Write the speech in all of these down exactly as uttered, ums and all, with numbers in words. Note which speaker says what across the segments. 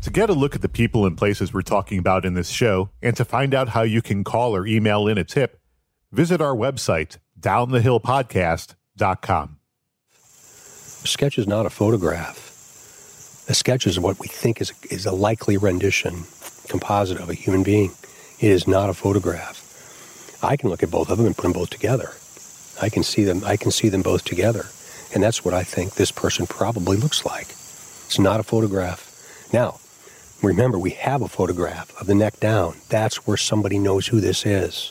Speaker 1: To get a look at the people and places we're talking about in this show, and to find out how you can call or email in a tip, visit our website, down the hill podcast dot com.
Speaker 2: A sketch is not a photograph. A sketch is what we think is, is a likely rendition, composite of a human being. It is not a photograph. I can look at both of them and put them both together. I can see them, I can see them both together. And that's what I think this person probably looks like. It's not a photograph. Now, remember, we have a photograph of the neck down. That's where somebody knows who this is.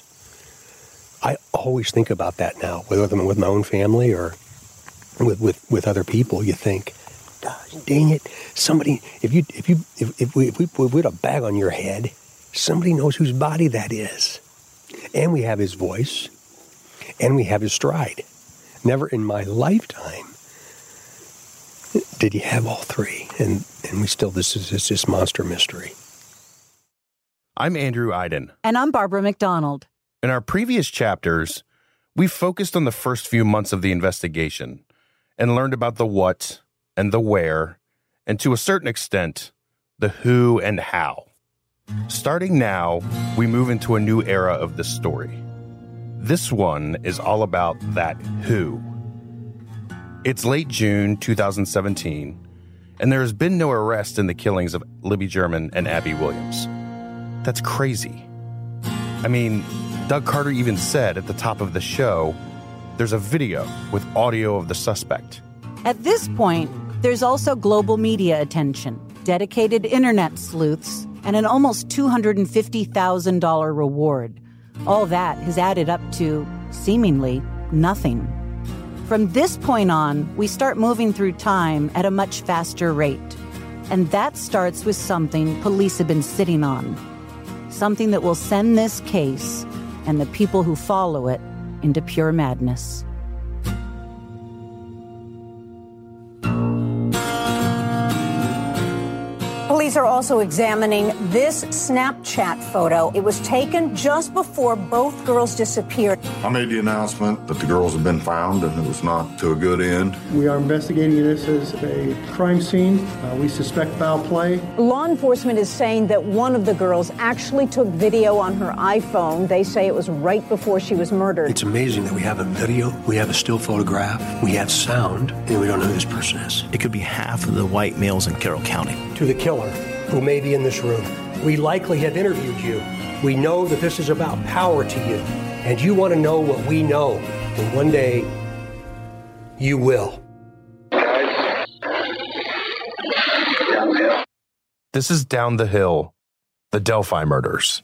Speaker 2: I always think about that now, whether I'm with my own family or with, with, with other people. You think, gosh, dang it, somebody, if you if you if, if we if we if we put a bag on your head, somebody knows whose body that is. And we have his voice, and we have his stride. Never in my lifetime did he have all three, and, and we still, this is this, this monster mystery.
Speaker 3: I'm Andrew Iden.
Speaker 4: And I'm Barbara McDonald.
Speaker 3: In our previous chapters, we focused on the first few months of the investigation and learned about the what and the where, and to a certain extent, the who and how. Starting now, we move into a new era of this story. This one is all about that who. It's late June two thousand seventeen, and there has been no arrest in the killings of Libby German and Abby Williams. That's crazy. I mean, Doug Carter even said at the top of the show, there's a video with audio of the suspect.
Speaker 4: At this point, there's also global media attention, dedicated internet sleuths, and an almost two hundred fifty thousand dollars reward. All that has added up to, seemingly, nothing. From this point on, we start moving through time at a much faster rate. And that starts with something police have been sitting on. Something that will send this case and the people who follow it into pure madness.
Speaker 5: Police are also examining this Snapchat photo. It was taken just before both girls disappeared.
Speaker 6: I made the announcement that the girls have been found and it was not to a good end.
Speaker 7: We are investigating this as a crime scene. Uh, we suspect foul play.
Speaker 5: Law enforcement is saying that one of the girls actually took video on her iPhone. They say it was right before she was murdered.
Speaker 2: It's amazing that we have a video, we have a still photograph, we have sound, and we don't know who this person is.
Speaker 8: It could be half of the white males in Carroll County.
Speaker 2: To the killer who may be in this room, we likely have interviewed you. We know that this is about power to you, and you want to know what we know. And one day, you will.
Speaker 3: This is Down the Hill, the Delphi murders.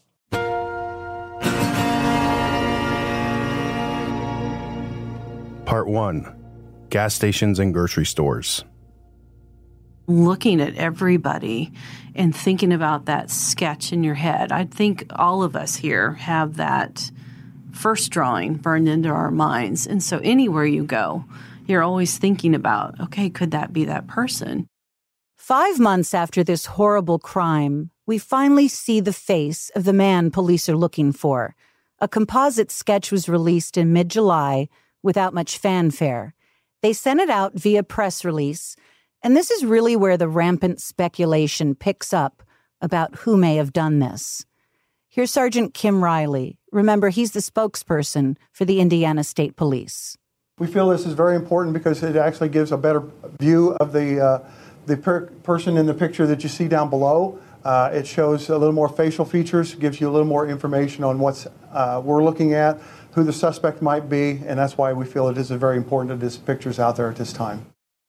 Speaker 3: Part one, gas stations and grocery stores.
Speaker 9: Looking at everybody and thinking about that sketch in your head, I think all of us here have that first drawing burned into our minds. And so anywhere you go, you're always thinking about, okay, could that be that person?
Speaker 4: Five months after this horrible crime, we finally see the face of the man police are looking for. A composite sketch was released in mid-July without much fanfare. They sent it out via press release, and this is really where the rampant speculation picks up about who may have done this. Here's Sergeant Kim Riley. Remember, he's the spokesperson for the Indiana State Police.
Speaker 7: We feel this is very important because it actually gives a better view of the uh, the per- person in the picture that you see down below. Uh, it shows a little more facial features, gives you a little more information on what uh, we're looking at, who the suspect might be, and that's why we feel it is very important that this picture's out there at this time.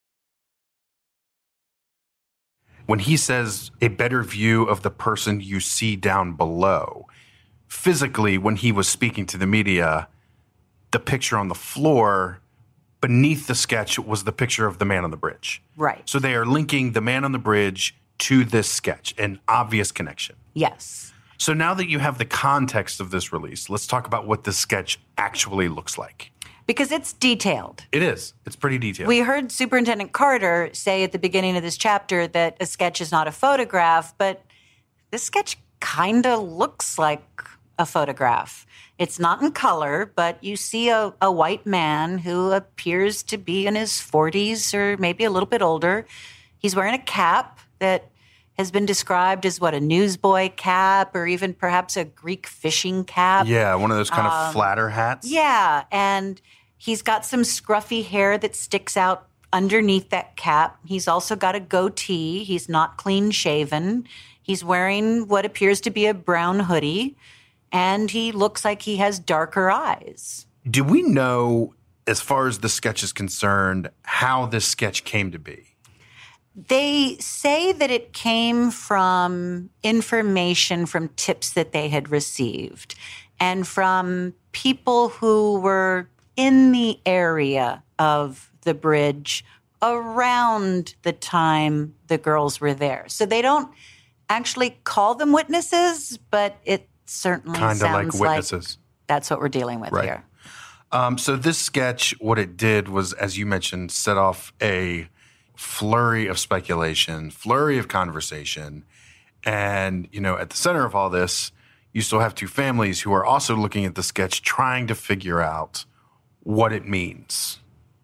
Speaker 10: When he says a better view of the person you see down below, physically, when he was speaking to the media, the picture on the floor beneath the sketch was the picture of the man on the bridge.
Speaker 4: Right.
Speaker 10: So they are linking the man on the bridge to this sketch, an obvious connection.
Speaker 4: Yes.
Speaker 10: So now that you have the context of this release, let's talk about what this sketch actually looks like.
Speaker 4: Because it's detailed.
Speaker 10: It is. It's pretty detailed.
Speaker 4: We heard Superintendent Carter say at the beginning of this chapter that a sketch is not a photograph, but this sketch kind of looks like a photograph. It's not in color, but you see a, a white man who appears to be in his forties or maybe a little bit older. He's wearing a cap that has been described as what, a newsboy cap or even perhaps a Greek fishing cap.
Speaker 10: Yeah, one of those kind
Speaker 4: Um,
Speaker 10: of flatter hats.
Speaker 4: Yeah, and he's got some scruffy hair that sticks out underneath that cap. He's also got a goatee. He's not clean shaven. He's wearing what appears to be a brown hoodie, and he looks like he has darker eyes.
Speaker 10: Do we know, as far as the sketch is concerned, how this sketch came to be?
Speaker 4: They say that it came from information from tips that they had received and from people who were in the area of the bridge around the time the girls were there. So they don't actually call them witnesses, but it certainly
Speaker 10: Kind of
Speaker 4: sounds
Speaker 10: like witnesses.
Speaker 4: like that's what we're dealing with
Speaker 10: Right.
Speaker 4: here.
Speaker 10: Um, so this sketch, what it did was, as you mentioned, set off a flurry of speculation, flurry of conversation. And, you know, at the center of all this, you still have two families who are also looking at the sketch, trying to figure out what it means.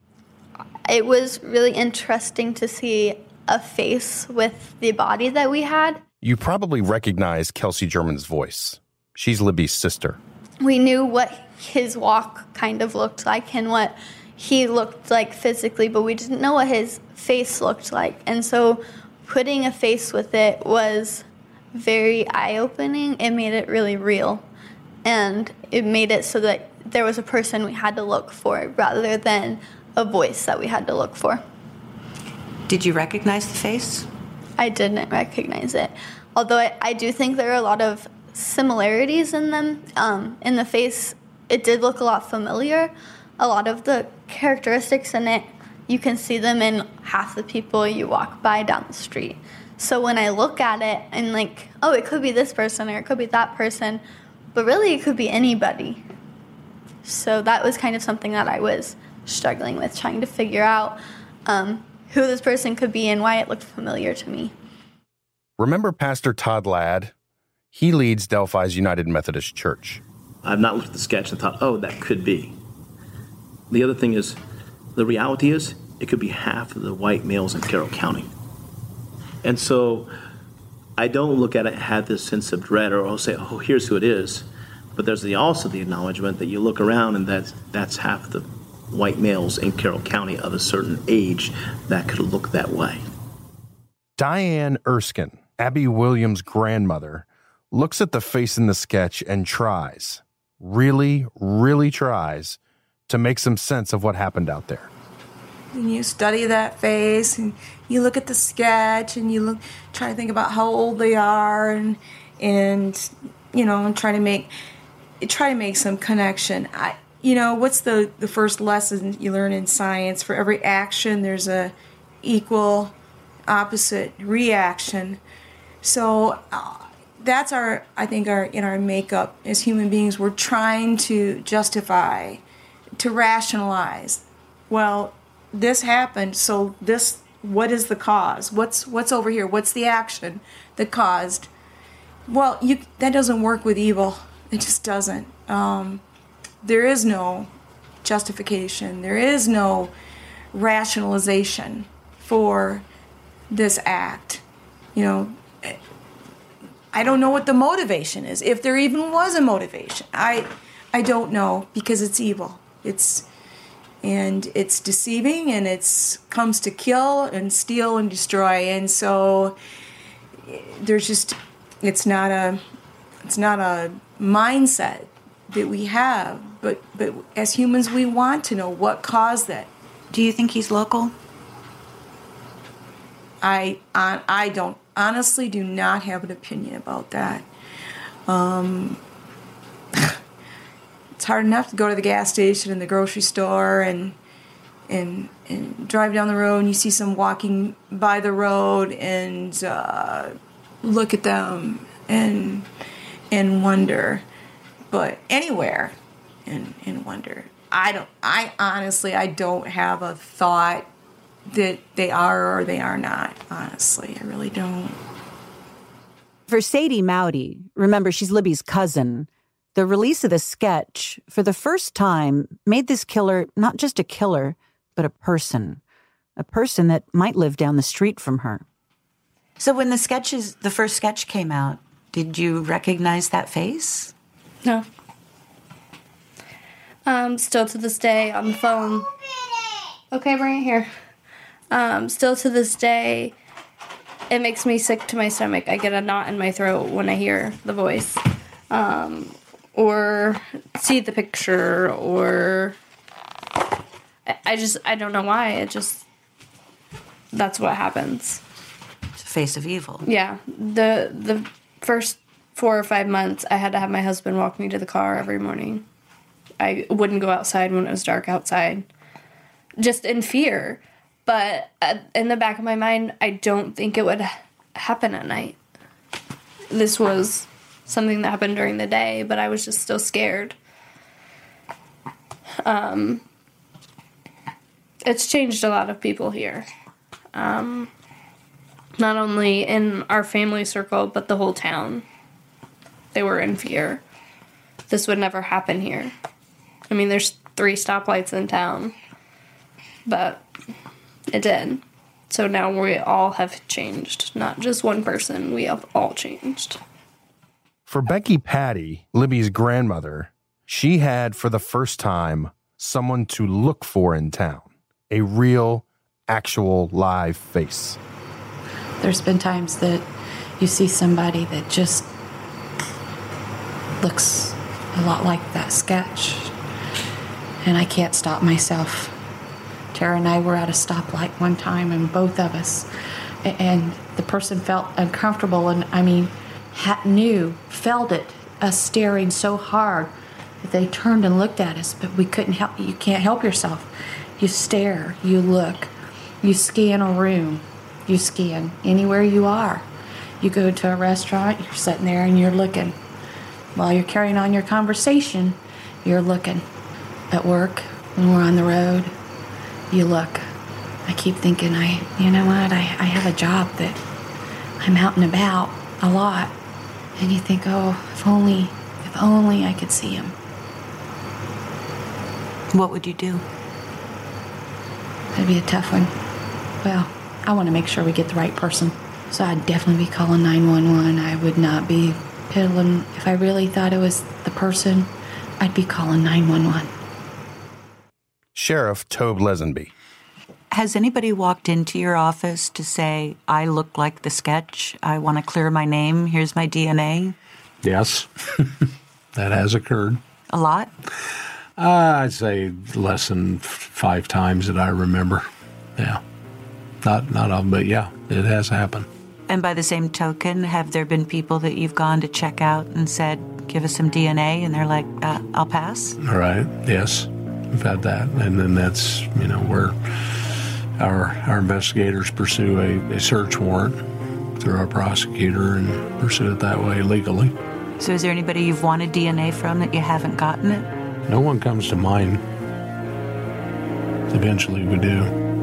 Speaker 11: It was really interesting to see a face with the body that we had.
Speaker 3: You probably recognize Kelsey German's voice. She's Libby's sister.
Speaker 11: We knew what his walk kind of looked like and what he looked like physically, but we didn't know what his face looked like. And so putting a face with it was very eye-opening. It made it really real. And it made it so that there was a person we had to look for rather than a voice that we had to look for.
Speaker 4: Did you recognize the face?
Speaker 11: I didn't recognize it. Although I, I do think there are a lot of similarities in them. Um, in the face, it did look a lot familiar. A lot of the characteristics in it, you can see them in half the people you walk by down the street. So when I look at it, I'm like, oh, it could be this person or it could be that person, but really it could be anybody. So that was kind of something that I was struggling with, trying to figure out um, who this person could be and why it looked familiar to me.
Speaker 3: Remember Pastor Todd Ladd? He leads Delphi's United Methodist Church.
Speaker 8: I've not looked at the sketch and thought, oh, that could be. The other thing is, the reality is, it could be half of the white males in Carroll County. And so I don't look at it and have this sense of dread or I'll say, oh, here's who it is. But there's the, also the acknowledgement that you look around and that's, that's half the white males in Carroll County of a certain age that could look that way.
Speaker 3: Diane Erskine, Abby Williams' grandmother, looks at the face in the sketch and tries, really, really tries, to make some sense of what happened out there.
Speaker 12: And you study that face and you look at the sketch and you look, try to think about how old they are and, and you know, and try to make, try to make some connection. I, you know, what's the, the first lesson you learn in science? For every action, there's a equal opposite reaction. So uh, that's our, I think, our in our makeup as human beings. We're trying to justify, to rationalize. Well, this happened, so this, what is the cause? What's what's over here? What's the action that caused? Well, you that doesn't work with evil. It just doesn't. Um, there is no justification. There is no rationalization for this act. You know, I don't know what the motivation is. If there even was a motivation, I, I don't know, because it's evil. It's and it's deceiving, and it's comes to kill and steal and destroy. And so there's just it's not a it's not a mindset that we have. But but as humans, we want to know what caused that.
Speaker 4: Do you think he's local?
Speaker 12: I I, I don't honestly do not have an opinion about that. Um, it's hard enough to go to the gas station and the grocery store and and and drive down the road and you see some walking by the road and uh, look at them and and wonder. But anywhere and and wonder. I don't. I honestly I don't have a thought that they are or they are not. Honestly, I really don't.
Speaker 4: For Sadie Mowdy, remember she's Libby's cousin, the release of the sketch for the first time made this killer not just a killer, but a person. A person that might live down the street from her. So when the sketches, the first sketch came out, did you recognize that face?
Speaker 11: No. Um, still to this day on the phone. Okay, bring it here. Um, still to this day, it makes me sick to my stomach. I get a knot in my throat when I hear the voice. Um, or see the picture, or I, I just, I don't know why. It just, that's what happens.
Speaker 4: It's a face of evil.
Speaker 11: Yeah. The, the first four or five months, I had to have my husband walk me to the car every morning. I wouldn't go outside when it was dark outside, just in fear. But in the back of my mind, I don't think it would happen at night. This was something that happened during the day, but I was just still scared. Um, it's changed a lot of people here. Um, not only in our family circle, but the whole town. They were in fear. This would never happen here. I mean, there's three stoplights in town, but it did. So now we all have changed. Not just one person, we have all changed.
Speaker 3: For Becky Patty, Libby's grandmother, she had for the first time someone to look for in town. A real, actual, live face.
Speaker 13: There's been times that you see somebody that just looks a lot like that sketch, and I can't stop myself. Tara and I were at a stoplight one time, and both of us, and the person felt uncomfortable, and I mean, ha- knew, felt it, us staring so hard that they turned and looked at us, but we couldn't help. You can't help yourself. You stare, you look, you scan a room, you scan anywhere you are. You go to a restaurant, you're sitting there and you're looking. While you're carrying on your conversation, you're looking. At work, when we're on the road, you look. I keep thinking, I, you know what, I, I have a job that I'm out and about a lot. And you think, oh, if only, if only I could see him.
Speaker 4: What would you do?
Speaker 13: That'd be a tough one. Well, I want to make sure we get the right person. So I'd definitely be calling nine one one. I would not be piddling. If I really thought it was the person, I'd be calling nine one one.
Speaker 3: Sheriff Tobe Lesenby.
Speaker 4: Has anybody walked into your office to say, I look like the sketch, I want to clear my name, here's my D N A?
Speaker 14: Yes, that has occurred.
Speaker 4: A lot?
Speaker 14: Uh, I'd say less than five times that I remember. Yeah. Not not all, but yeah, it has happened.
Speaker 4: And by the same token, have there been people that you've gone to check out and said, give us some D N A, and they're like, uh, I'll pass?
Speaker 14: All right, yes, we've had that. And then that's, you know, where our our investigators pursue a, a search warrant through our prosecutor and pursue it that way legally.
Speaker 4: So is there anybody you've wanted D N A from that you haven't gotten it?
Speaker 14: No one comes to mind. Eventually we do.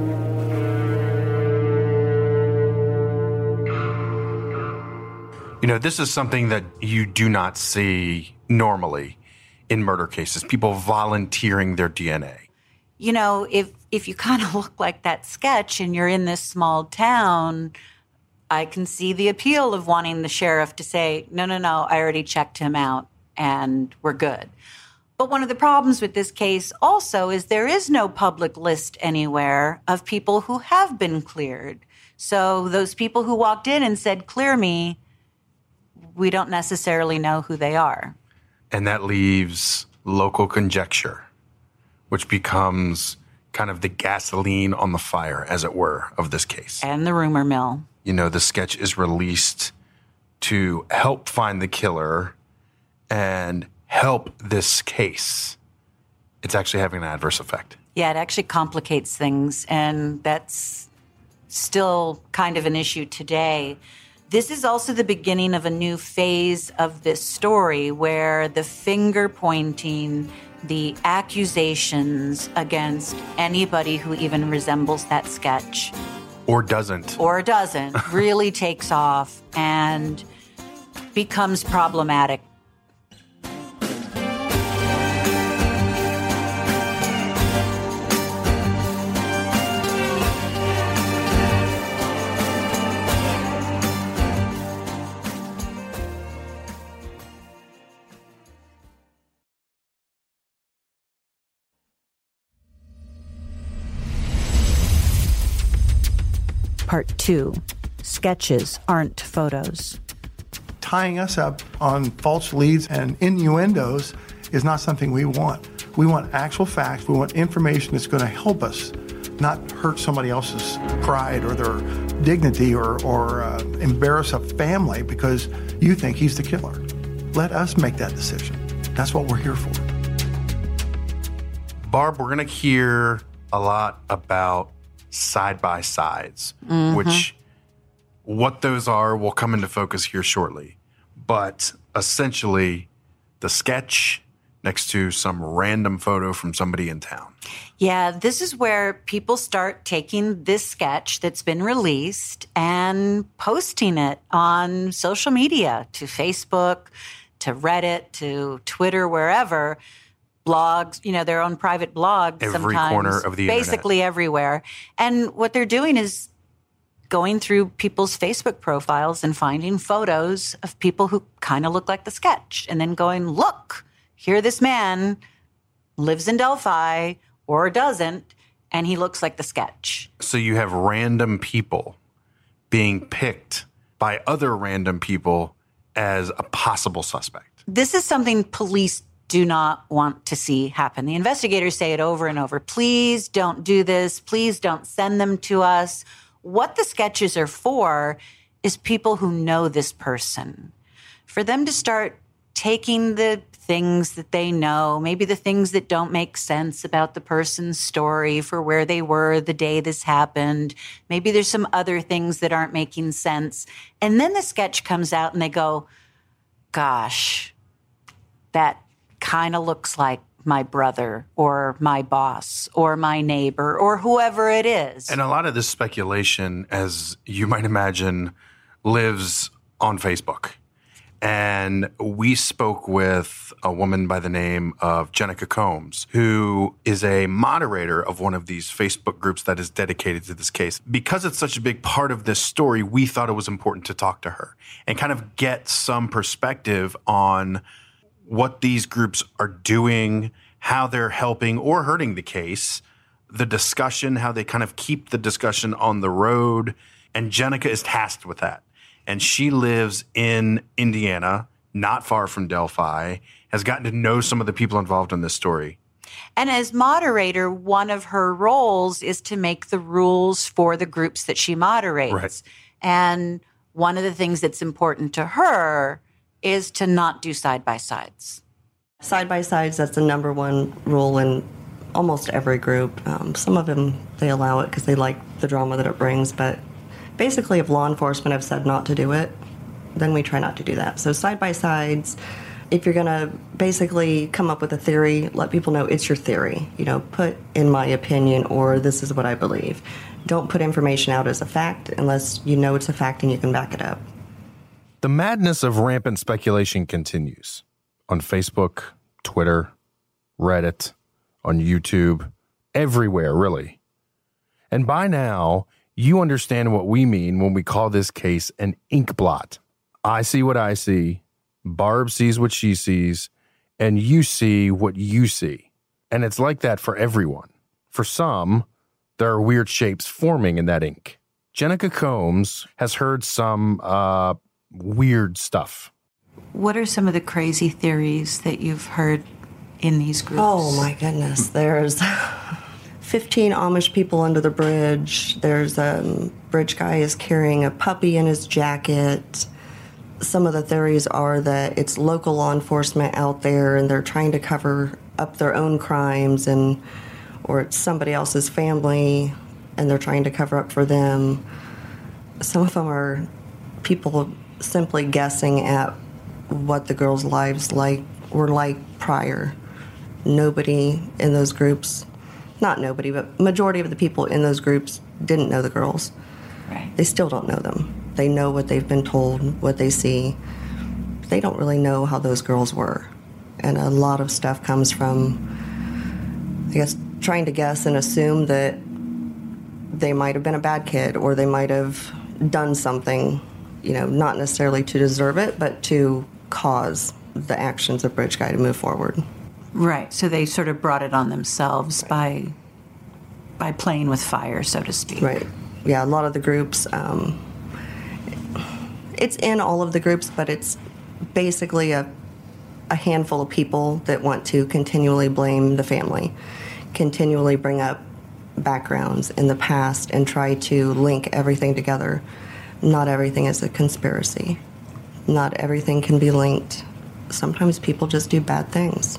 Speaker 10: You know, this is something that you do not see normally in murder cases, people volunteering their D N A.
Speaker 4: You know, if if you kind of look like that sketch and you're in this small town, I can see the appeal of wanting the sheriff to say, no, no, no, I already checked him out and we're good. But one of the problems with this case also is there is no public list anywhere of people who have been cleared. So those people who walked in and said, clear me, we don't necessarily know who they are.
Speaker 10: And that leaves local conjecture, which becomes kind of the gasoline on the fire, as it were, of this case.
Speaker 4: And the rumor mill.
Speaker 10: You know, the sketch is released to help find the killer and help this case. It's actually having an adverse effect.
Speaker 4: Yeah, it actually complicates things, and that's still kind of an issue today. This is also the beginning of a new phase of this story where the finger pointing, the accusations against anybody who even resembles that sketch.
Speaker 10: Or doesn't.
Speaker 4: Or doesn't, really takes off and becomes problematic. Part two, sketches aren't photos.
Speaker 7: Tying us up on false leads and innuendos is not something we want. We want actual facts. We want information that's going to help us, not hurt somebody else's pride or their dignity or, or uh, embarrass a family because you think he's the killer. Let us make that decision. That's what we're here for.
Speaker 10: Barb, we're going to hear a lot about side-by-sides,
Speaker 4: Mhm.
Speaker 10: which what those are will come into focus here shortly. But essentially, the sketch next to some random photo from somebody in town.
Speaker 4: Yeah, this is where people start taking this sketch that's been released and posting it on social media, to Facebook, to Reddit, to Twitter, wherever. Blogs, you know, their own private blogs
Speaker 10: Every
Speaker 4: sometimes.
Speaker 10: corner of the internet.
Speaker 4: Basically everywhere. And what they're doing is going through people's Facebook profiles and finding photos of people who kind of look like the sketch and then going, look, here this man lives in Delphi or doesn't, and he looks like the sketch.
Speaker 10: So you have random people being picked by other random people as a possible suspect.
Speaker 4: This is something police do not want to see happen. The investigators say it over and over. Please don't do this. Please don't send them to us. What the sketches are for is people who know this person. For them to start taking the things that they know, maybe the things that don't make sense about the person's story for where they were the day this happened. Maybe there's some other things that aren't making sense. And then the sketch comes out and they go, gosh, that kind of looks like my brother or my boss or my neighbor or whoever it is.
Speaker 10: And a lot of this speculation, as you might imagine, lives on Facebook. And we spoke with a woman by the name of Jenica Combs, who is a moderator of one of these Facebook groups that is dedicated to this case. Because it's such a big part of this story, we thought it was important to talk to her and kind of get some perspective on what these groups are doing, how they're helping or hurting the case, the discussion, how they kind of keep the discussion on the road. And Jenica is tasked with that. And she lives in Indiana, not far from Delphi, has gotten to know some of the people involved in this story.
Speaker 4: And as moderator, one of her roles is to make the rules for the groups that she moderates.
Speaker 10: Right.
Speaker 4: And one of the things that's important to her is to not do side-by-sides.
Speaker 15: Side-by-sides, that's the number one rule in almost every group. Um, some of them, they allow it because they like the drama that it brings, but basically if law enforcement have said not to do it, then we try not to do that. So side-by-sides, if you're going to basically come up with a theory, let people know it's your theory. You know, put in my opinion or this is what I believe. Don't put information out as a fact unless you know it's a fact and you can back it up.
Speaker 3: The madness of rampant speculation continues on Facebook, Twitter, Reddit, on YouTube, everywhere, really. And by now, you understand what we mean when we call this case an ink blot. I see what I see, Barb sees what she sees, and you see what you see. And it's like that for everyone. For some, there are weird shapes forming in that ink. Jenica Combs has heard some, uh, weird stuff.
Speaker 4: What are some of the crazy theories that you've heard in these groups?
Speaker 15: Oh my goodness. There's fifteen Amish people under the bridge. There's a um, bridge guy is carrying a puppy in his jacket. Some of the theories are that it's local law enforcement out there and they're trying to cover up their own crimes, and or it's somebody else's family and they're trying to cover up for them. Some of them are people simply guessing at what the girls' lives like were like prior. Nobody in those groups, not nobody, but majority of the people in those groups didn't know the girls.
Speaker 4: Right.
Speaker 15: They still don't know them. They know what they've been told, what they see. They don't really know how those girls were. And a lot of stuff comes from, I guess, trying to guess and assume that they might have been a bad kid or they might have done something, you know, not necessarily to deserve it, but to cause the actions of Bridge Guy to move forward.
Speaker 4: Right. So they sort of brought it on themselves by by playing with fire, so to speak.
Speaker 15: Right. yeah, a lot of the groups, um, it's in all of the groups, but it's basically a, a handful of people that want to continually blame the family, continually bring up backgrounds in the past and try to link everything together. Not everything is a conspiracy. Not everything can be linked. Sometimes people just do bad things.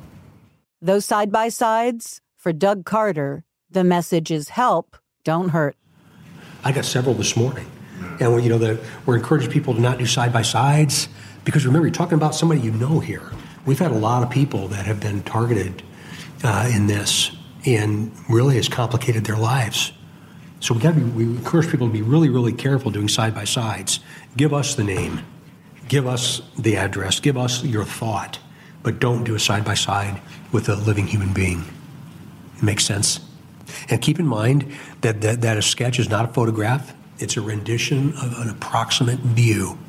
Speaker 4: Those side-by-sides, for Doug Carter, the message is help, don't hurt.
Speaker 2: I got several this morning. And we, you know, the, we're encouraging people to not do side-by-sides because remember, you're talking about somebody you know here. We've had a lot of people that have been targeted uh, in this and really has complicated their lives. So we got to be, we encourage people to be really, really careful doing side-by-sides. Give us the name. Give us the address. Give us your thought. But don't do a side-by-side with a living human being. It makes sense? And keep in mind that, that, that a sketch is not a photograph. It's a rendition of an approximate view.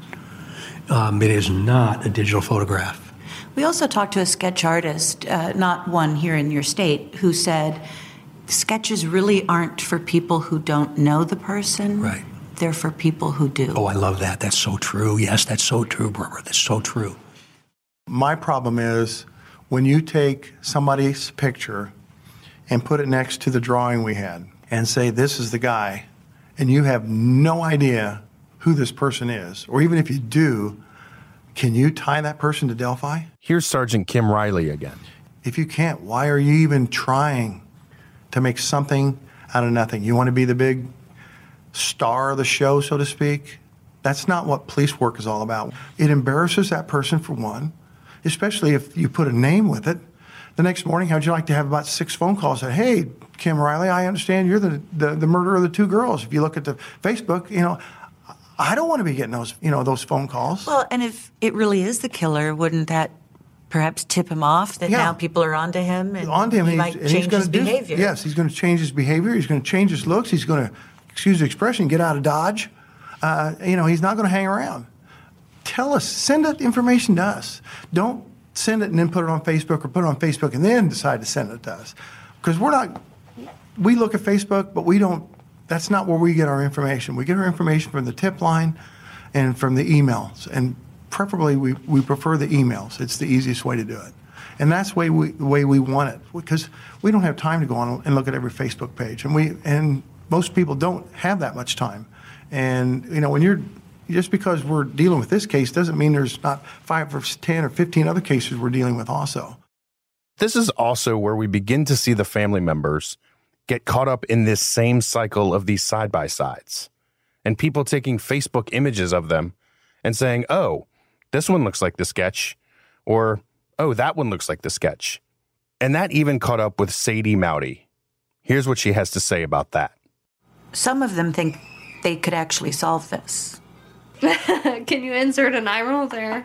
Speaker 2: Um, it is not a digital photograph.
Speaker 16: We also talked to a sketch artist, uh, not one here in your state, who said sketches really aren't for people who don't know the person.
Speaker 2: Right.
Speaker 16: They're for people who do.
Speaker 2: Oh, I love that. That's so true. Yes, that's so true, Barbara. That's so true.
Speaker 7: My problem is when you take somebody's picture and put it next to the drawing we had and say, this is the guy, and you have no idea who this person is, or even if you do, can you tie that person to Delphi?
Speaker 3: Here's Sergeant Kim Riley again.
Speaker 7: If you can't, why are you even trying to make something out of nothing? You want to be the big star of the show, so to speak? That's not what police work is all about. It embarrasses that person, for one, especially if you put a name with it. The next morning, how'd you like to have about six phone calls that, hey, Kim Riley, I understand you're the, the, the murderer of the two girls. If you look at the Facebook, you know, I don't want to be getting those, you know, those phone calls.
Speaker 16: Well, and if it really is the killer, wouldn't that perhaps tip him off that
Speaker 7: Yeah.
Speaker 16: now people are onto him and
Speaker 7: onto him,
Speaker 16: he
Speaker 7: and
Speaker 16: might
Speaker 7: he's, and
Speaker 16: change
Speaker 7: he's going
Speaker 16: his
Speaker 7: to do,
Speaker 16: behavior?
Speaker 7: Yes, he's going to change his behavior. He's going to change his looks. He's going to, excuse the expression, get out of Dodge. Uh, you know, he's not going to hang around. Tell us, send that information to us. Don't send it and then put it on Facebook, or put it on Facebook and then decide to send it to us. Because we're not, we look at Facebook, but we don't, that's not where we get our information. We get our information from the tip line and from the emails. And preferably, we, we prefer the emails. It's the easiest way to do it. And that's the way we, the way we want it, because we don't have time to go on and look at every Facebook page. And we and most people don't have that much time. And, you know, when you're, just because we're dealing with this case doesn't mean there's not five or ten or fifteen other cases we're dealing with also.
Speaker 3: This is also where we begin to see the family members get caught up in this same cycle of these side-by-sides, and people taking Facebook images of them and saying, oh, this one looks like the sketch, or, oh, that one looks like the sketch. And that even caught up with Sadie Mowdy. Here's what she has to say about that.
Speaker 16: Some of them think they could actually solve this.
Speaker 17: Can you insert an eye roll there?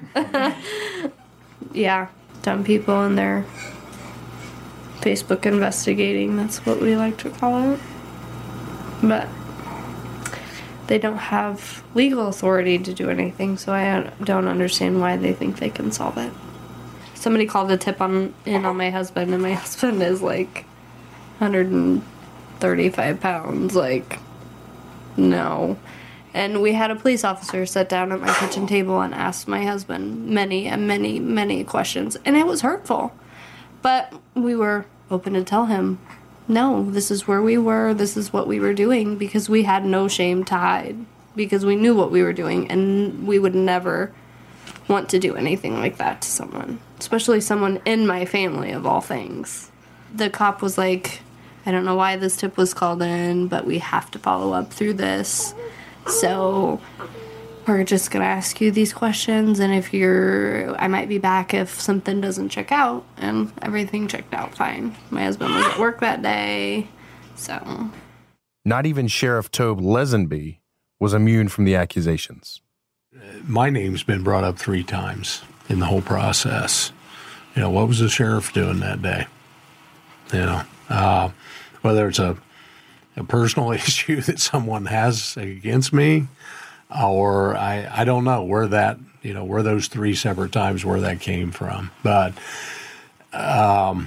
Speaker 17: Yeah, dumb people and their Facebook investigating, that's what we like to call it. But they don't have legal authority to do anything, so I don't understand why they think they can solve it. Somebody called a tip on in on my husband, and my husband is like one hundred thirty-five pounds, like, no. And we had a police officer sit down at my kitchen table and ask my husband many and many, many questions. And it was hurtful. But we were open to tell him, no, this is where we were, this is what we were doing, because we had no shame to hide. Because we knew what we were doing, and we would never want to do anything like that to someone. Especially someone in my family, of all things. The cop was like, I don't know why this tip was called in, but we have to follow up through this. So we're just going to ask you these questions, and if you're, I might be back if something doesn't check out, and everything checked out fine. My husband was at work that day, so.
Speaker 3: Not even Sheriff Tobe Lesenby was immune from the accusations.
Speaker 14: My name's been brought up three times in the whole process. You know, what was the sheriff doing that day? You know, uh, whether it's a a personal issue that someone has against me, or I, I don't know where that, you know, where those three separate times where that came from. But um,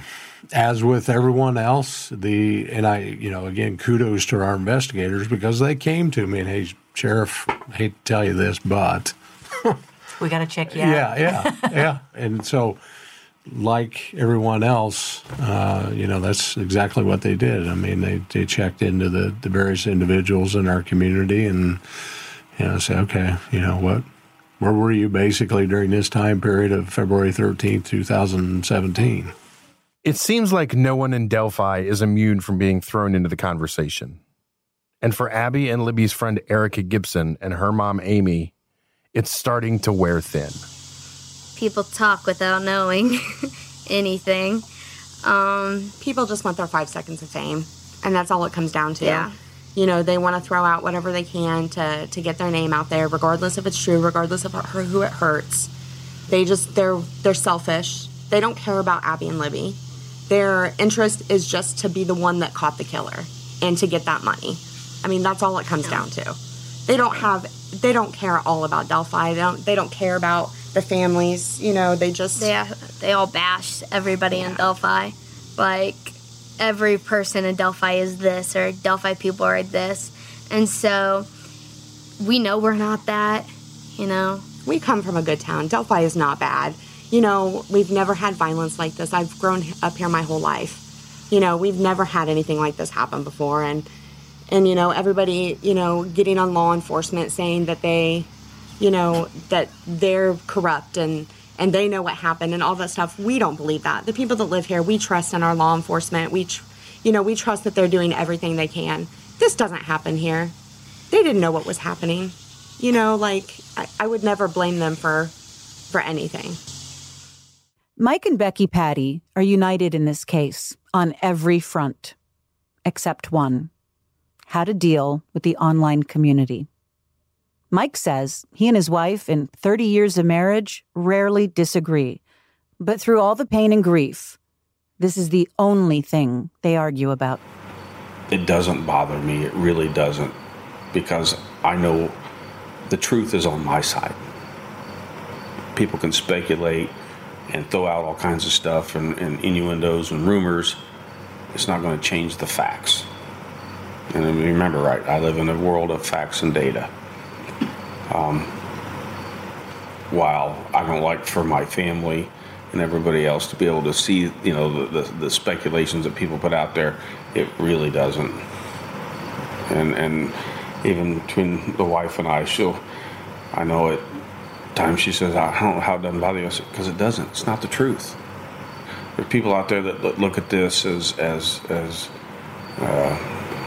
Speaker 14: as with everyone else, the and I, you know, again, kudos to our investigators because they came to me and, hey, Sheriff, I hate to tell you this, but
Speaker 4: we got to check you out.
Speaker 14: Yeah, yeah, yeah. And so, like everyone else, uh, you know, that's exactly what they did. I mean, they, they checked into the, the various individuals in our community and, you know, say, okay, you know what, where were you basically during this time period of February thirteenth, two thousand seventeen?
Speaker 3: It seems like no one in Delphi is immune from being thrown into the conversation. And for Abby and Libby's friend Erica Gibson and her mom Amy, it's starting to wear thin.
Speaker 18: People talk without knowing anything. Um,
Speaker 19: People just want their five seconds of fame, and that's all it comes down to.
Speaker 18: Yeah.
Speaker 19: You know, they want to throw out whatever they can to, to get their name out there, regardless if it's true, regardless of who it hurts. They just, they're they're selfish. They don't care about Abby and Libby. Their interest is just to be the one that caught the killer and to get that money. I mean, that's all it comes down to. They don't have, they don't care all about Delphi. They don't, they don't care about the families. You know, they just...
Speaker 18: They, they all bash everybody yeah. in Delphi. Like, every person in Delphi is this, or Delphi people are this. And so, we know we're not that, you know.
Speaker 19: We come from a good town. Delphi is not bad. You know, we've never had violence like this. I've grown up here my whole life. You know, we've never had anything like this happen before. And, and you know, everybody, you know, getting on law enforcement saying that they, you know, that they're corrupt and, and they know what happened and all that stuff. We don't believe that. The people that live here, we trust in our law enforcement. We, tr- you know, we trust that they're doing everything they can. This doesn't happen here. They didn't know what was happening. You know, like, I, I would never blame them for, for anything.
Speaker 4: Mike and Becky Patty are united in this case on every front, except one: how to deal with the online community. Mike says he and his wife, in thirty years of marriage, rarely disagree. But through all the pain and grief, this is the only thing they argue about.
Speaker 20: It doesn't bother me. It really doesn't. Because I know the truth is on my side. People can speculate and throw out all kinds of stuff and, and innuendos and rumors. It's not going to change the facts. And remember, right, I live in a world of facts and data. Um, while I don't like for my family and everybody else to be able to see, you know, the, the, the speculations that people put out there, it really doesn't. And and even between the wife and I, she'll, I know at times she says, I don't know how it doesn't bother you, because it doesn't. It's not the truth. There are people out there that look at this as, as, as uh,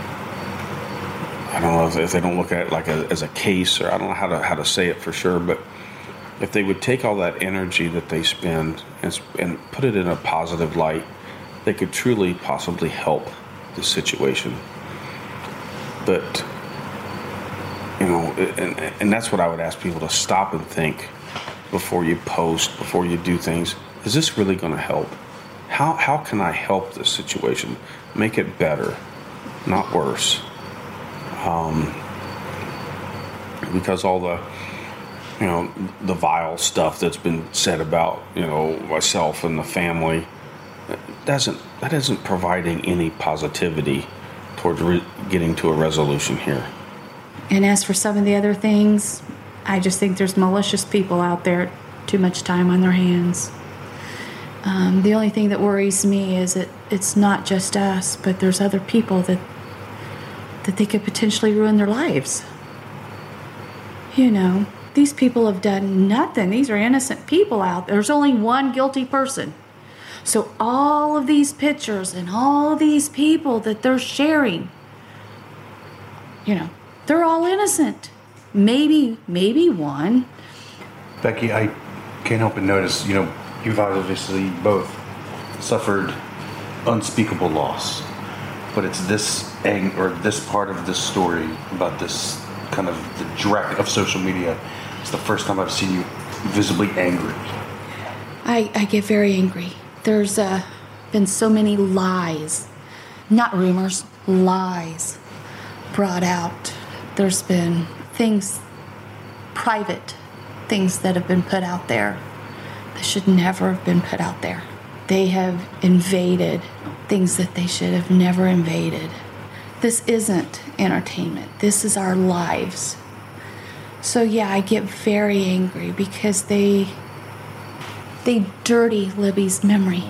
Speaker 20: I don't know if, if they don't look at it like a, as a case, or I don't know how to how to say it for sure, but if they would take all that energy that they spend and, and put it in a positive light, they could truly possibly help the situation. But, you know, and, and that's what I would ask people to stop and think before you post, before you do things. Is this really going to help? How how can I help this situation? Make it better, not worse. Um, because all the, you know, the vile stuff that's been said about, you know, myself and the family, that doesn't, that isn't providing any positivity towards re- getting to a resolution here.
Speaker 13: And as for some of the other things, I just think there's malicious people out there, too much time on their hands. Um, the only thing that worries me is that it's not just us, but there's other people that that they could potentially ruin their lives. You know, these people have done nothing. These are innocent people out there. There's only one guilty person. So all of these pictures and all of these people that they're sharing, you know, they're all innocent. Maybe, maybe one.
Speaker 10: Becky, I can't help but notice, you know, you've obviously both suffered unspeakable loss. But it's this ang- or this part of this story about this kind of the direct of social media. It's the first time I've seen you visibly angry.
Speaker 13: I, I get very angry. There's uh, been so many lies, not rumors, lies brought out. There's been things, private things that have been put out there that should never have been put out there. They have invaded things that they should have never invaded. This isn't entertainment. This is our lives. So yeah, I get very angry because they they dirty Libby's memory.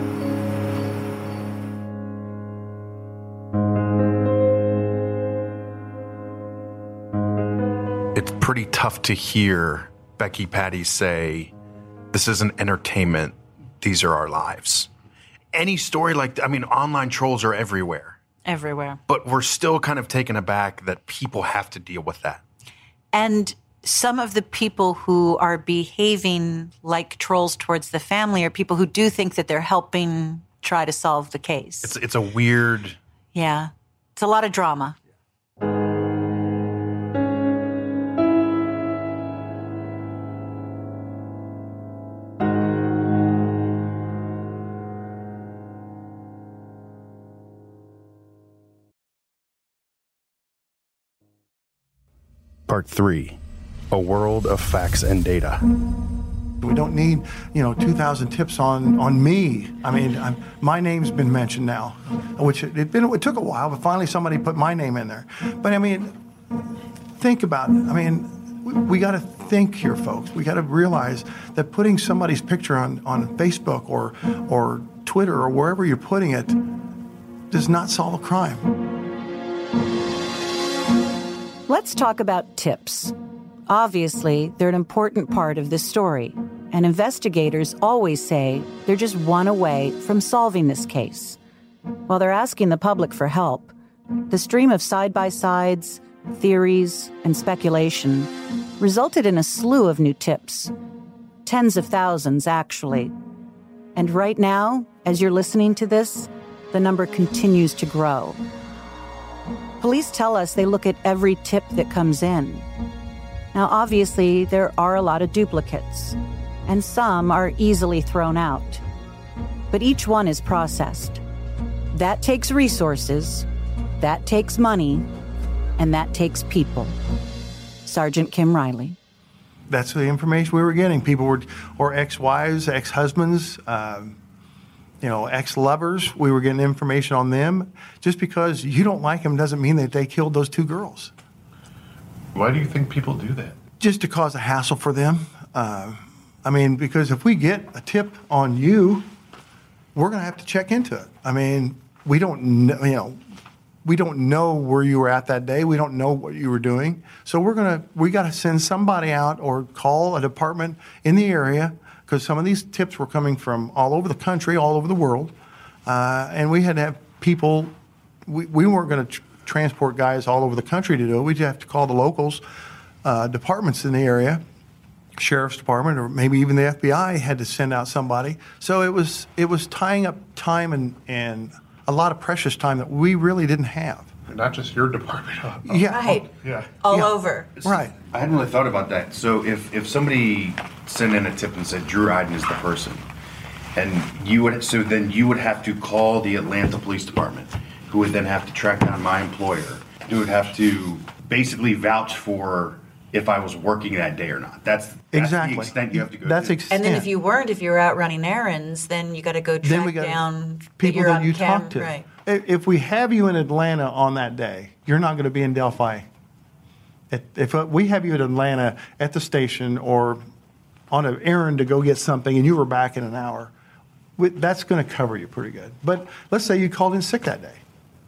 Speaker 10: It's pretty tough to hear Becky Patty say, this isn't entertainment, these are our lives. Any story like that, I mean, online trolls are everywhere.
Speaker 4: Everywhere.
Speaker 10: But we're still kind of taken aback that people have to deal with that.
Speaker 4: And some of the people who are behaving like trolls towards the family are people who do think that they're helping try to solve the case.
Speaker 10: It's it's a weird...
Speaker 4: Yeah. It's a lot of drama.
Speaker 3: Part three, a world of facts and data.
Speaker 7: We don't need, you know, two thousand tips on, on me. I mean, I'm, my name's been mentioned now, which it, it, been, it took a while, but finally somebody put my name in there. But I mean, think about it. I mean, we, we got to think here, folks. We got to realize that putting somebody's picture on, on Facebook or, or Twitter or wherever you're putting it does not solve a crime.
Speaker 4: Let's talk about tips. Obviously, they're an important part of this story, and investigators always say they're just one away from solving this case. While they're asking the public for help, the stream of side-by-sides, theories, and speculation resulted in a slew of new tips. Tens of thousands, actually. And right now, as you're listening to this, the number continues to grow. Police tell us they look at every tip that comes in. Now, obviously, there are a lot of duplicates, and some are easily thrown out. But each one is processed. That takes resources, that takes money, and that takes people. Sergeant Kim Riley.
Speaker 7: That's the information we were getting. People were, or ex-wives, ex-husbands, um, you know, ex-lovers. We were getting information on them. Just because you don't like them doesn't mean that they killed those two girls.
Speaker 1: Why do you think people do that?
Speaker 7: Just to cause a hassle for them. Uh, I mean, because if we get a tip on you, we're going to have to check into it. I mean, we don't know, you know, we don't know where you were at that day. We don't know what you were doing. So we're going to, we got to send somebody out or call a department in the area, because some of these tips were coming from all over the country, all over the world. Uh, and we had to have people, we, we weren't going to tr- transport guys all over the country to do it. We'd have to call the locals, uh, departments in the area, sheriff's department, or maybe even the F B I had to send out somebody. So it was it was tying up time and, and a lot of precious time that we really didn't have.
Speaker 1: Not just your department. Oh,
Speaker 7: yeah.
Speaker 4: Right.
Speaker 1: Yeah.
Speaker 4: All
Speaker 7: Yeah.
Speaker 4: over.
Speaker 7: Right.
Speaker 3: I hadn't really thought about that. So if, if somebody sent in a tip and said Drew Iden is the person, and you would, so then you would have to call the Atlanta Police Department, who would then have to track down my employer, who would have to basically vouch for if I was working that day or not. That's, that's
Speaker 7: Exactly.
Speaker 3: the extent you have to go
Speaker 7: That's
Speaker 3: to.
Speaker 7: ex-
Speaker 4: And then
Speaker 7: yeah.
Speaker 4: if you weren't, if you were out running errands, then you got to go
Speaker 7: Then
Speaker 4: track
Speaker 7: we got
Speaker 4: down that
Speaker 7: people
Speaker 4: you're
Speaker 7: that
Speaker 4: on
Speaker 7: you
Speaker 4: cam-
Speaker 7: talk to.
Speaker 4: Right.
Speaker 7: If if we have you in Atlanta on that day, you're not going to be in Delphi. If, if we have you in Atlanta at the station or on an errand to go get something and you were back in an hour, we, that's going to cover you pretty good. But let's say you called in sick that day.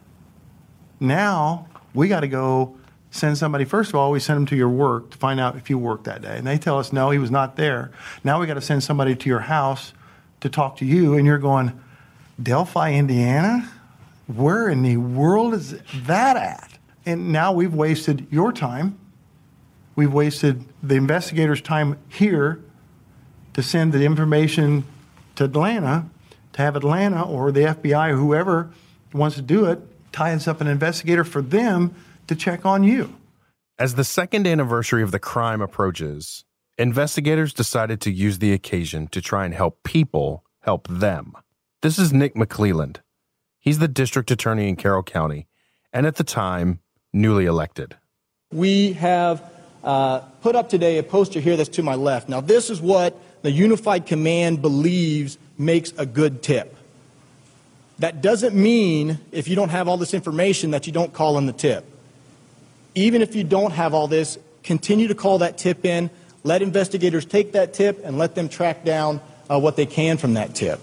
Speaker 7: Now we got to go send somebody. First of all, we send them to your work to find out if you worked that day. And they tell us, no, he was not there. Now we got to send somebody to your house to talk to you. And you're going, Delphi, Indiana? Where in the world is that at? And now we've wasted your time. We've wasted the investigators' time here to send the information to Atlanta, to have Atlanta or the F B I or whoever wants to do it, tie us up an investigator for them to check on you.
Speaker 3: As the second anniversary of the crime approaches, investigators decided to use the occasion to try and help people help them. This is Nick McClelland. He's the district attorney in Carroll County, and at the time, newly elected.
Speaker 21: We have uh, put up today a poster here that's to my left. Now, this is what the Unified Command believes makes a good tip. That doesn't mean if you don't have all this information that you don't call in the tip. Even if you don't have all this, continue to call that tip in. Let investigators take that tip and let them track down uh, what they can from that tip.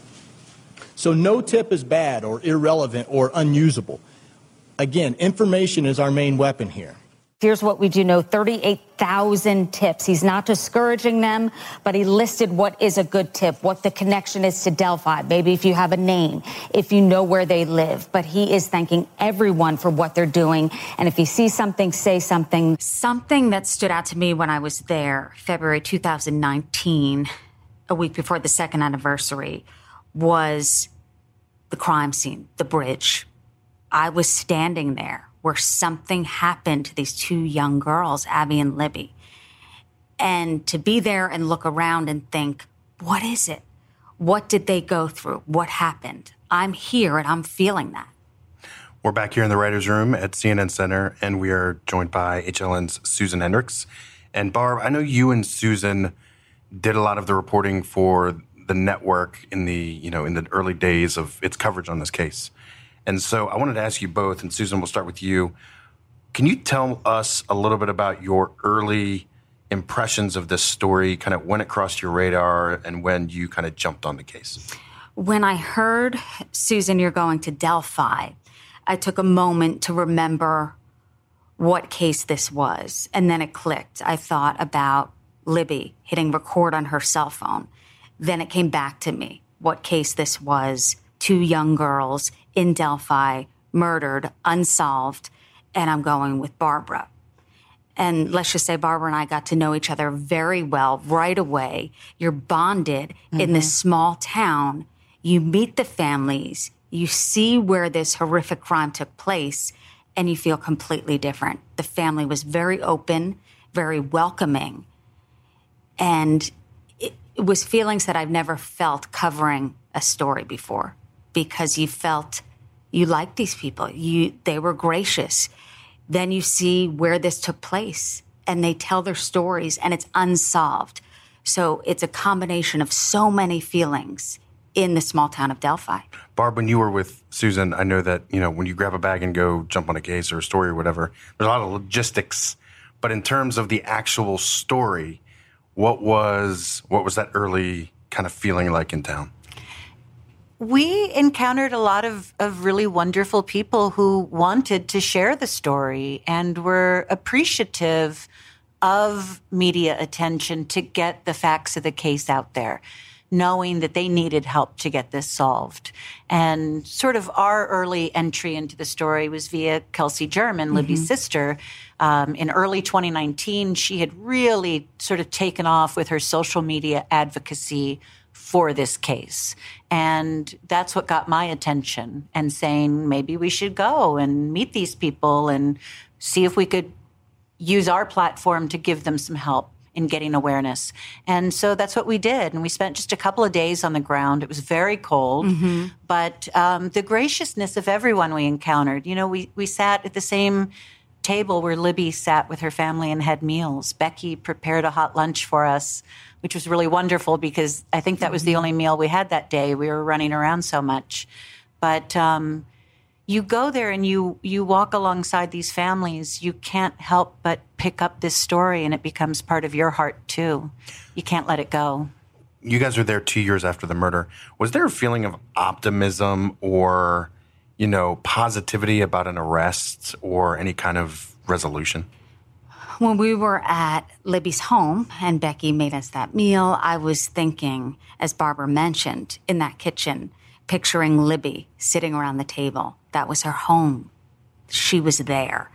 Speaker 21: So no tip is bad or irrelevant or unusable. Again, information is our main weapon here.
Speaker 6: Here's what we do know, thirty-eight thousand tips. He's not discouraging them, but he listed what is a good tip, what the connection is to Delphi, maybe if you have a name, if you know where they live. But he is thanking everyone for what they're doing. And if he sees something, say something.
Speaker 22: Something that stood out to me when I was there, February two thousand nineteen, a week before the second anniversary, was the crime scene, the bridge. I was standing there where something happened to these two young girls, Abby and Libby. And to be there and look around and think, what is it? What did they go through? What happened? I'm here and I'm feeling that.
Speaker 3: We're back here in the writer's room at C N N Center, and we are joined by H L N's Susan Hendricks. And Barb, I know you and Susan did a lot of the reporting for the network in the, you know, in the early days of its coverage on this case. And so I wanted to ask you both, and Susan, we'll start with you. Can you tell us a little bit about your early impressions of this story, kind of when it crossed your radar and when you kind of jumped on the case?
Speaker 22: When I heard, Susan, you're going to Delphi, I took a moment to remember what case this was. And then it clicked. I thought about Libby hitting record on her cell phone. Then it came back to me what case this was. Two young girls in Delphi, murdered, unsolved, and I'm going with Barbara. And let's just say Barbara and I got to know each other very well right away. You're bonded mm-hmm. in this small town. You meet the families. You see where this horrific crime took place, and you feel completely different. The family was very open, very welcoming, and it, it was feelings that I've never felt covering a story before, because you felt you liked these people. You, they were gracious. Then you see where this took place, and they tell their stories, and it's unsolved. So it's a combination of so many feelings in the small town of Delphi.
Speaker 3: Barb, when you were with Susan, I know that, you know, when you grab a bag and go jump on a case or a story or whatever, there's a lot of logistics. But in terms of the actual story, what was what was that early kind of feeling like in town?
Speaker 16: We encountered a lot of, of really wonderful people who wanted to share the story and were appreciative of media attention to get the facts of the case out there, knowing that they needed help to get this solved. And sort of our early entry into the story was via Kelsey German, mm-hmm. Libby's sister. Um, in early twenty nineteen, she had really sort of taken off with her social media advocacy for this case. And that's what got my attention, and saying maybe we should go and meet these people and see if we could use our platform to give them some help in getting awareness. And so that's what we did. And we spent just a couple of days on the ground. It was very cold, mm-hmm. but um, the graciousness of everyone we encountered. You know, we, we sat at the same table where Libby sat with her family and had meals. Becky prepared a hot lunch for us, which was really wonderful because I think that was the only meal we had that day. We were running around so much. But um, you go there and you you walk alongside these families. You can't help but pick up this story, and it becomes part of your heart too. You can't let it go.
Speaker 3: You guys were there two years after the murder. Was there a feeling of optimism or, you know, positivity about an arrest or any kind of resolution?
Speaker 22: When we were at Libby's home and Becky made us that meal, I was thinking, as Barbara mentioned, in that kitchen, picturing Libby sitting around the table. That was her home. She was there.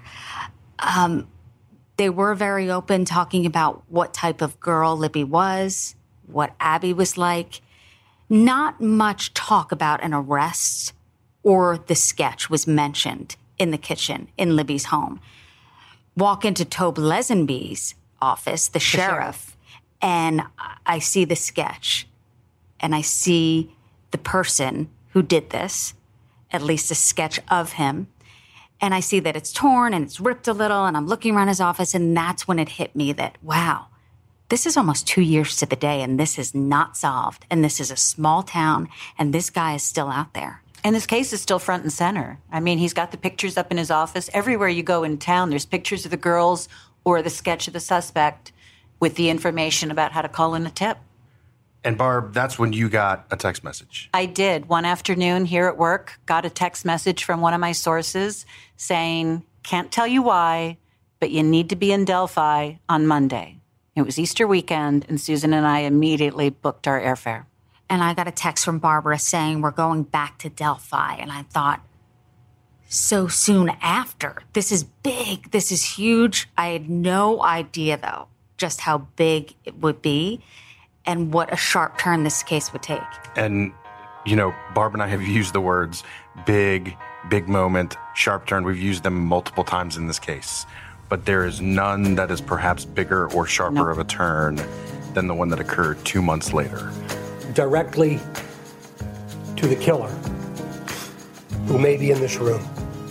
Speaker 22: Um, they were very open, talking about what type of girl Libby was, what Abby was like. Not much talk about an arrest or the sketch was mentioned in the kitchen in Libby's home. Walk into Tobe Lesenby's office, the, the sheriff, sheriff, and I see the sketch, and I see the person who did this, at least a sketch of him, and I see that it's torn and it's ripped a little, and I'm looking around his office, and that's when it hit me that, wow, This is almost two years to the day, and this is not solved. And this is a small town, and this guy is still out there.
Speaker 4: And his case is still front and center. I mean, he's got the pictures up in his office. Everywhere you go in town, there's pictures of the girls or the sketch of the suspect with the information about how to call in a tip.
Speaker 3: And Barb, that's when you got a text message.
Speaker 4: I did. One afternoon here at work, got a text message from one of my sources saying, can't tell you why, but you need to be in Delphi on Monday. It was Easter weekend, and Susan and I immediately booked our airfare.
Speaker 22: And I got a text from Barbara saying we're going back to Delphi. And I thought, so soon after. This is big. This is huge. I had no idea, though, just how big it would be and what a sharp turn this case would take.
Speaker 3: And, you know, Barb and I have used the words big, big moment, sharp turn. We've used them multiple times in this case. But there is none that is perhaps bigger or sharper nope. of a turn than the one that occurred two months later.
Speaker 2: Directly to the killer, who may be in this room.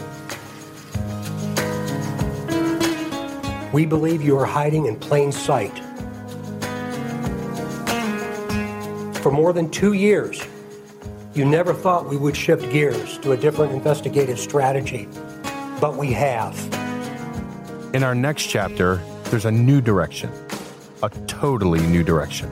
Speaker 2: We believe you are hiding in plain sight. For more than two years, you never thought we would shift gears to a different investigative strategy, but we have.
Speaker 3: In our next chapter, there's a new direction, a totally new direction.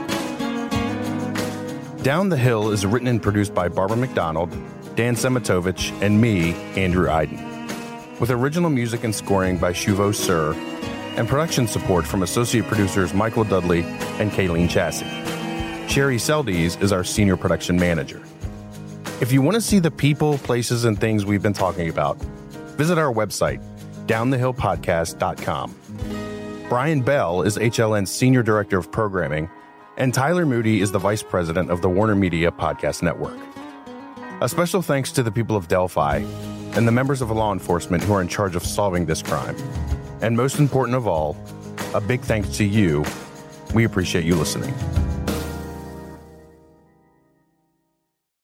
Speaker 3: Down the Hill is written and produced by Barbara McDonald, Dan Semitovich, and me, Andrew Iden, with original music and scoring by Shuvo Sir, and production support from associate producers Michael Dudley and Kayleen Chassie. Sherry Seldes is our senior production manager. If you want to see the people, places, and things we've been talking about, visit our website, down the hill podcast dot com. Brian Bell is H L N's Senior Director of Programming, and Tyler Moody is the Vice President of the Warner Media Podcast Network. A special thanks to the people of Delphi and the members of law enforcement who are in charge of solving this crime. And most important of all, a big thanks to you. We appreciate you listening.